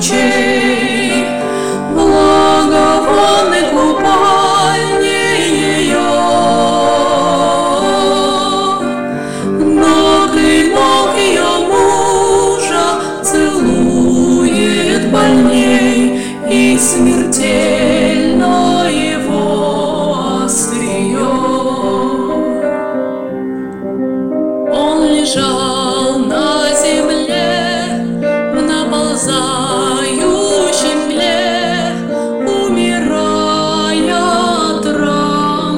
лучей, благовонной купальни ее. Ног ее мужа целует больней, и смертельно его острие. Он лежал на земле в наползающей мгле, умирая от ран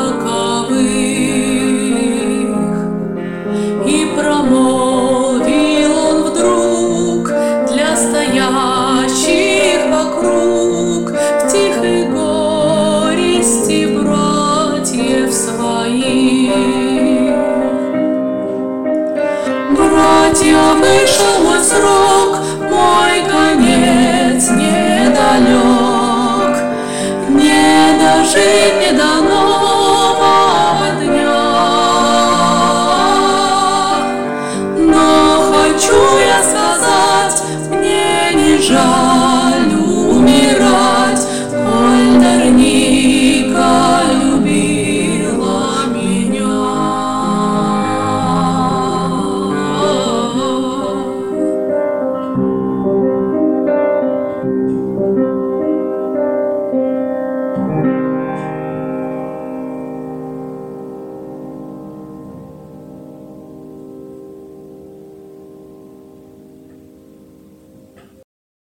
роковых. И промолвил он вдруг для стоящих вокруг в тихой горести братьев своих: братья, вышел мой срок, мой конец недалек, не дожить мне до нового дня. Но хочу я сказать, мне не жаль